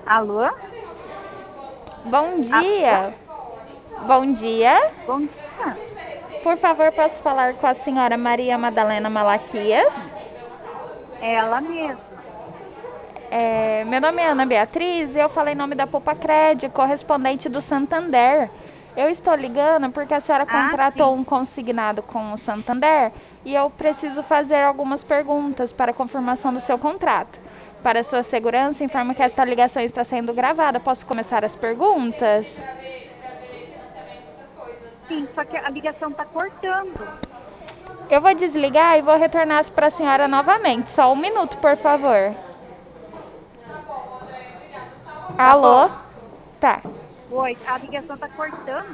Alô? Bom Alô? dia. Bom dia. Bom dia. Por favor, posso falar com a senhora Maria Madalena Malaquias? É ela mesma. Meu nome é Ana Beatriz e eu falei em nome da Poupa-Cred, correspondente do Santander. Eu estou ligando porque a senhora Ah, contratou sim. um consignado com o Santander e eu preciso fazer algumas perguntas para confirmação do seu contrato. Para sua segurança, informo que esta ligação está sendo gravada. Posso começar as perguntas? Sim, só que a ligação tá cortando. Eu vou desligar e vou retornar para a senhora novamente. Só um minuto, por favor. Tá Alô? bom. Tá. Oi, a ligação tá cortando.